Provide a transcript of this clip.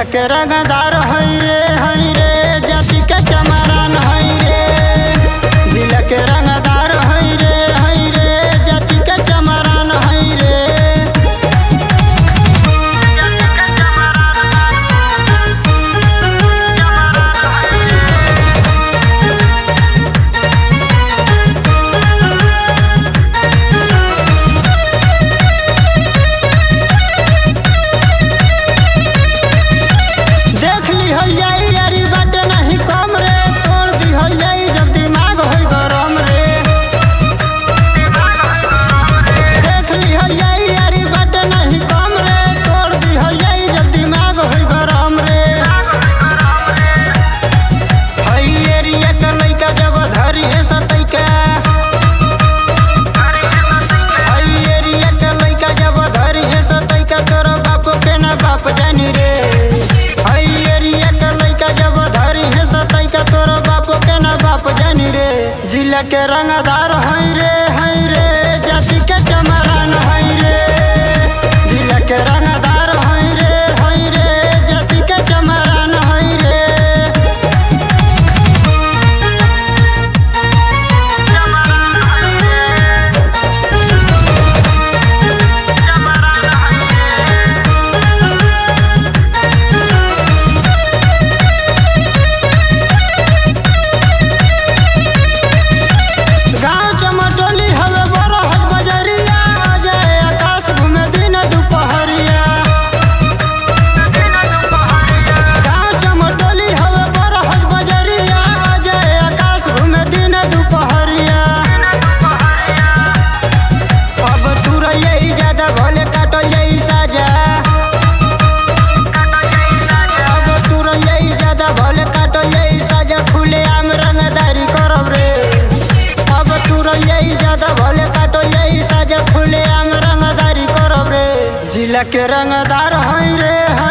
जिला के रंगदार हई रे जाति के चमरान हई रे। जिला के रंगदार हई रे जाति के चमरान हई रे। जिला के रंगदार हई रे जाति के चमरान हई रे। जिला के रंगदार हई रे जाति के चमरान हई रे। जिला के रंगदार हई रे।